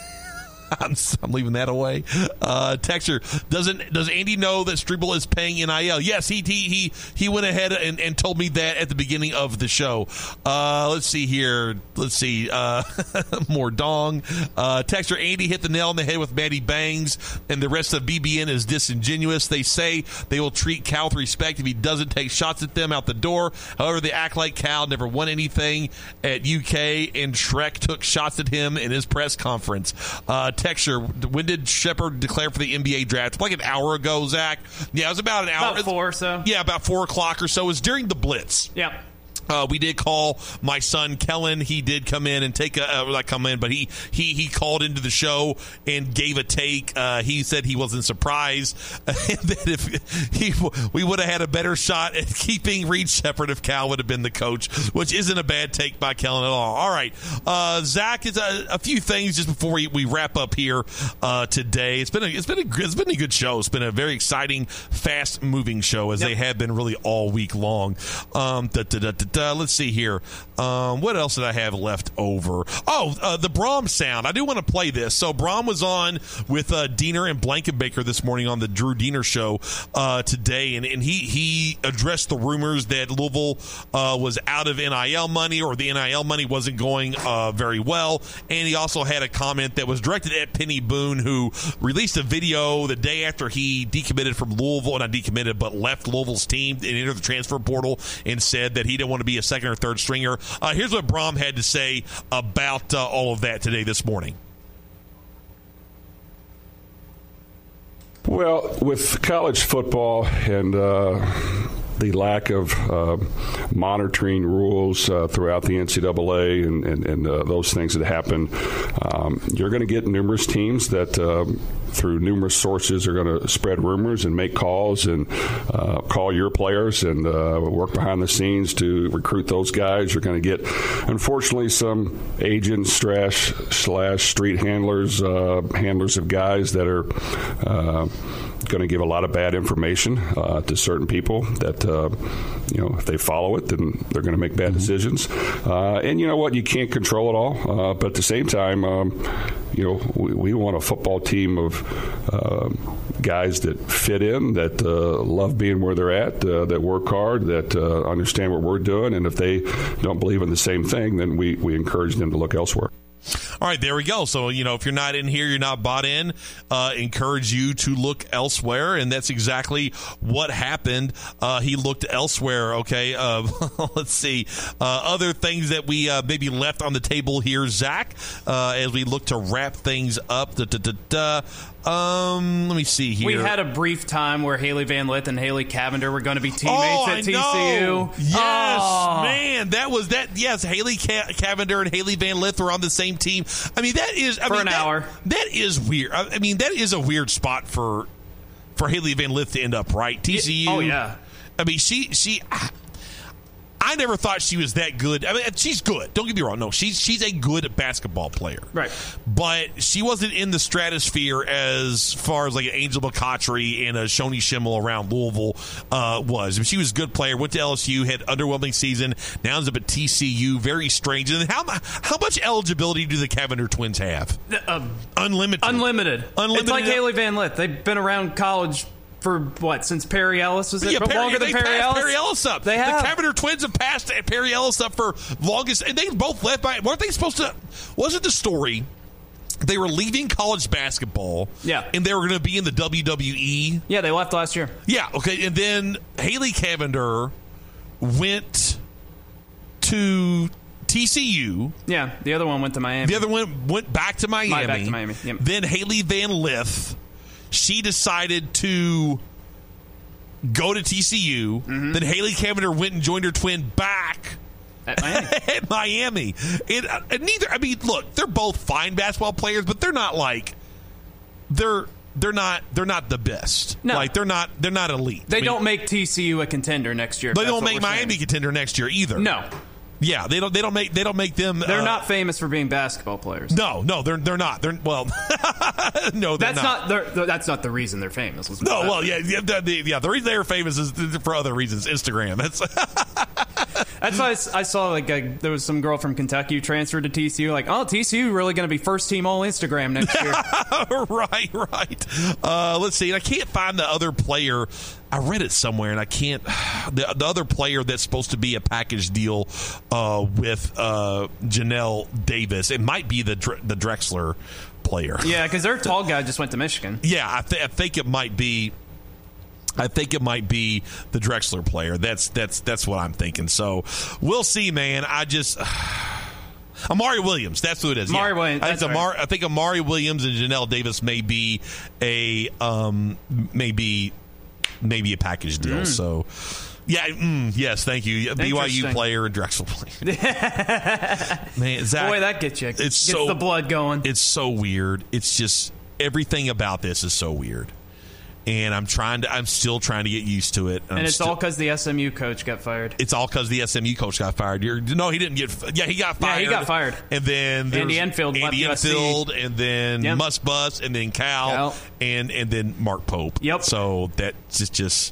I'm, I'm leaving that away. Uh, Texter, doesn't does Andy know that Strebel is paying N I L? Yes, he he he, he went ahead and, and told me that at the beginning of the show. Uh, let's see here. Let's see. Uh, more dong. Uh, Texter, Andy hit the nail on the head with Maddie Bangs, and the rest of B B N is disingenuous. They say they will treat Cal with respect if he doesn't take shots at them out the door. However, they act like Cal never won anything at U K, and Shrek took shots at him in his press conference. Uh, Texture, when did Shepard declare for the N B A draft? Like an hour ago, Zach. Yeah, it was about an hour. About four or so. Yeah, about four o'clock or so. It was during the Blitz. Yeah. Uh, we did call my son Kellen. He did come in and take a uh, not come in, but he he he called into the show and gave a take. Uh, he said he wasn't surprised that if he we would have had a better shot at keeping Reed Sheppard if Cal would have been the coach, which isn't a bad take by Kellen at all. All right, uh, Zach, it's a, a few things just before we, we wrap up here uh, today. It's been a, it's been a it's been a good show. It's been a very exciting, fast moving show as yep. they have been really all week long. Um, da, da, da, da, Uh, let's see here. Um, what else did I have left over? Oh, uh, the Braum sound. I do want to play this. So Braum was on with uh, Diener and Blankenbaker this morning on the Drew Diener show uh, today, and, and he, he addressed the rumors that Louisville uh, was out of N I L money or the N I L money wasn't going uh, very well, and he also had a comment that was directed at Penny Boone, who released a video the day after he decommitted from Louisville, not decommitted, but left Louisville's team and entered the transfer portal and said that he didn't want to be a second or third stringer. Uh, here's what Braum had to say about uh, all of that today this morning. Well, with college football and uh, the lack of uh, monitoring rules uh, throughout the N C double A and, and, and uh, those things that happen, um, you're going to get numerous teams that, uh, through numerous sources, are going to spread rumors and make calls and uh, call your players and uh, work behind the scenes to recruit those guys. You're going to get, unfortunately, some agents slash, slash street handlers, uh, handlers of guys that are uh, going to give a lot of bad information uh, to certain people that, uh, you know, if they follow it, then they're going to make bad decisions. Uh, and you know what? You can't control it all. Uh, but at the same time, um, you know, we, we want a football team of uh, guys that fit in, that uh, love being where they're at, uh, that work hard, that uh, understand what we're doing. And if they don't believe in the same thing, then we, we encourage them to look elsewhere. All right, there we go. So, you know, if you're not in here, you're not bought in, uh, encourage you to look elsewhere. And that's exactly what happened. Uh, he looked elsewhere, okay? Uh, let's see. Uh, other things that we uh, maybe left on the table here, Zach, uh, as we look to wrap things up. Da, da, da, da. Um, let me see here. We had a brief time where Haley Van Lith and Haley Cavender were going to be teammates oh, at I T C U. Know. Yes, oh. man, that was that. Yes, Haley Ca- Cavender and Haley Van Lith were on the same team. I mean, that is I for mean, an that, hour. That is weird. I, I mean, that is a weird spot for for Haley Van Lith to end up, right? T C U. Oh yeah. I mean, she she. I never thought she was that good. I mean, she's good. Don't get me wrong. No, she's she's a good basketball player. Right. But she wasn't in the stratosphere as far as like an Angel McCoughtry and a Shoni Schimmel around Louisville uh, was. I mean, she was a good player. Went to L S U, had underwhelming season. Now ends up at T C U. Very strange. And how how much eligibility do the Cavender twins have? Uh, Unlimited. Unlimited. Unlimited. It's like Haley Van Lith. They've been around college for what, since Perry Ellis was it? Yeah, Perry, longer than they Perry passed Ellis. Perry Ellis up. They have. The Cavender twins have passed Perry Ellis up for longest, and they both left by. Weren't they supposed to? Wasn't the story? They were leaving college basketball. Yeah, and they were going to be in the W W E. Yeah, they left last year. Yeah, okay, and then Haley Cavender went to T C U. Yeah, the other one went to Miami. The other one went back to Miami. My, back to Miami. Yep. Then Haley Van Lith. She decided to go to T C U. Mm-hmm. Then Haley Cavender went and joined her twin back at Miami. at Miami. And, and neither, I mean, look, they're both fine basketball players, but they're not like they're they're not they're not the best. No, like they're not they're not elite. They I mean, don't make T C U a contender next year. They don't make Miami saying. contender next year either. No. Yeah, they don't. They don't make. They don't make them. They're uh, not famous for being basketball players. No, no, they're they're not. They're well, no, they're that's not. not that's not the reason they're famous. No, well, yeah, yeah, the, the, yeah. The reason they're famous is for other reasons. Instagram. That's that's why I, I saw like a, there was some girl from Kentucky who transferred to T C U. Like, oh, T C U really going to be first team all Instagram next year. right, right. Uh, let's see. I can't find the other player. I read it somewhere, and I can't. The, the other player that's supposed to be a package deal uh, with uh, Janelle Davis, it might be the the Drexler player. Yeah, because their tall guy just went to Michigan. Yeah, I, th- I think it might be. I think it might be the Drexler player. That's that's that's what I'm thinking. So we'll see, man. I just. Amari Williams, that's who it is. Amari yeah. Williams, I think, that's Amari, right. I think Amari Williams and Janelle Davis may be a um, maybe maybe a package deal. Mm. So, yeah, mm, yes, thank you. B Y U player and Drexel player. Man, Zach, boy, that gets you. It's gets so, the blood going. It's so weird. It's just everything about this is so weird. And I'm trying to. I'm still trying to get used to it. And I'm it's still, all because the S M U coach got fired. It's all because the S M U coach got fired. You're, no, he didn't get. Yeah, he got fired. Yeah, he got fired. And then Andy Enfield, Andy Enfield, and then yep. Muss Bus, and then Cal, Cal, and and then Mark Pope. Yep. So that's just just.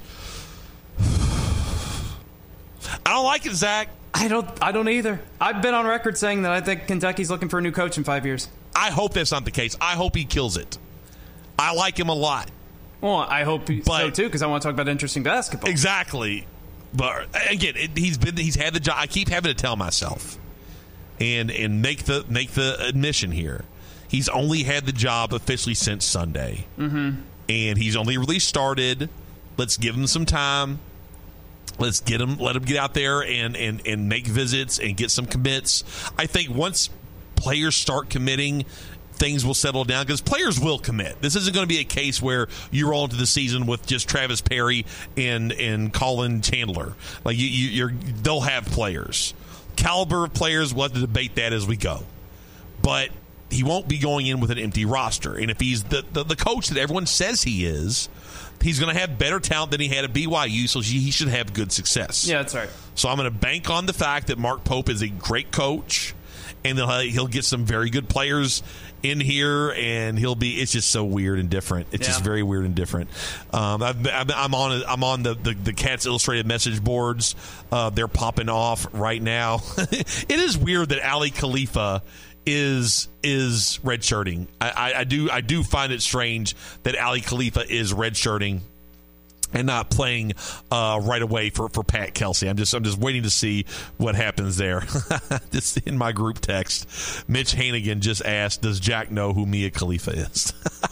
I don't like it, Zach. I don't. I don't either. I've been on record saying that I think Kentucky's looking for a new coach in five years. I hope that's not the case. I hope he kills it. I like him a lot. Well, I hope but, so too, because I want to talk about interesting basketball. Exactly, but again, it, he's been he's had the job. I keep having to tell myself, and and make the make the admission here. He's only had the job officially since Sunday, mm-hmm. and he's only really started. Let's give him some time. Let's get him, let him get out there and and and make visits and get some commits. I think once players start committing things will settle down because players will commit. This isn't going to be a case where you roll into the season with just Travis Perry and and Colin Chandler. Like you, you you're they'll have players. Caliber of players, we'll have to debate that as we go. But he won't be going in with an empty roster. And if he's the, the, the coach that everyone says he is, he's going to have better talent than he had at B Y U, so he should have good success. Yeah, that's right. So I'm going to bank on the fact that Mark Pope is a great coach, and he'll, he'll get some very good players in here, and he'll be. It's just so weird and different. It's yeah. just very weird and different. Um, I've, I'm on. I'm on the, the, the Cats Illustrated message boards. Uh, they're popping off right now. It is weird that Ali Khalifa is is redshirting. I, I, I do I do find it strange that Ali Khalifa is redshirting and not playing uh, right away for, for Pat Kelsey. I'm just I'm just waiting to see what happens there. Just in my group text, Mitch Hannigan just asked, "Does Jack know who Mia Khalifa is?"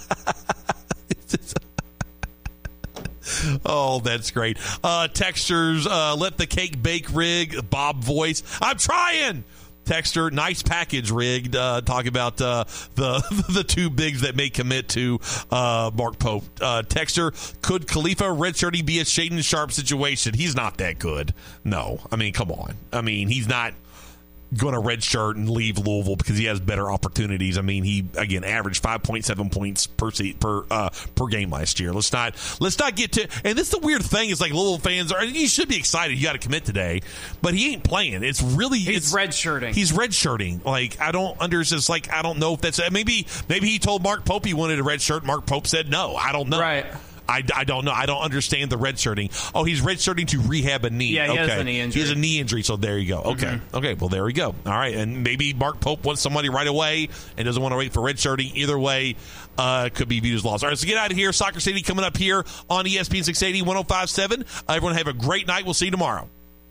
Oh, that's great. Uh, textures, uh, let the cake bake rig. Bob voice. I'm trying. Texter, nice package rigged. Uh, talking about uh, the the two bigs that may commit to uh, Mark Pope. Uh, Texter, could Khalifa redshirting be a Shaden Sharp situation? He's not that good. No, I mean, come on. I mean, he's not going to redshirt and leave Louisville because he has better opportunities. I mean, he again averaged five point seven points per se- per uh, per game last year. Let's not let's not get to. And this is the weird thing is like Louisville fans are. You should be excited. You got to commit today, but he ain't playing. It's really he's it's, redshirting. He's redshirting. Like I don't understand. It's like I don't know if that's maybe maybe he told Mark Pope he wanted a red shirt. Mark Pope said no. I don't know. Right. I, I don't know. I don't understand the redshirting. Oh, he's redshirting to rehab a knee. Yeah, he okay. has a knee injury. He has a knee injury, so there you go. Okay. Mm-hmm. Okay, well, there we go. All right, and maybe Mark Pope wants somebody right away and doesn't want to wait for redshirting. Either way, uh, could be viewed as loss. All right, so get out of here. Soccer City coming up here on E S P N six eighty, one oh five point seven. Uh, everyone have a great night. We'll see you tomorrow.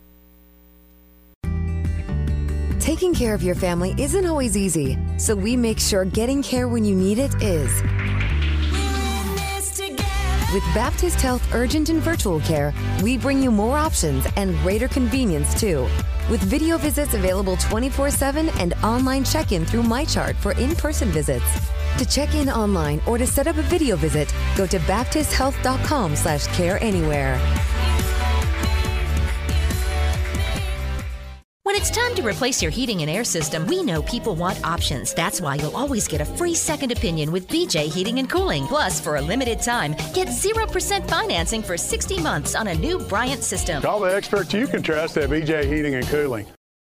Taking care of your family isn't always easy, so we make sure getting care when you need it is. With Baptist Health Urgent and Virtual Care, we bring you more options and greater convenience, too. With video visits available twenty-four seven and online check-in through MyChart for in-person visits. To check in online or to set up a video visit, go to baptist health dot com slash care anywhere. When it's time to replace your heating and air system, we know people want options. That's why you'll always get a free second opinion with B J Heating and Cooling. Plus, for a limited time, get zero percent financing for sixty months on a new Bryant system. Call the experts you can trust at B J Heating and Cooling.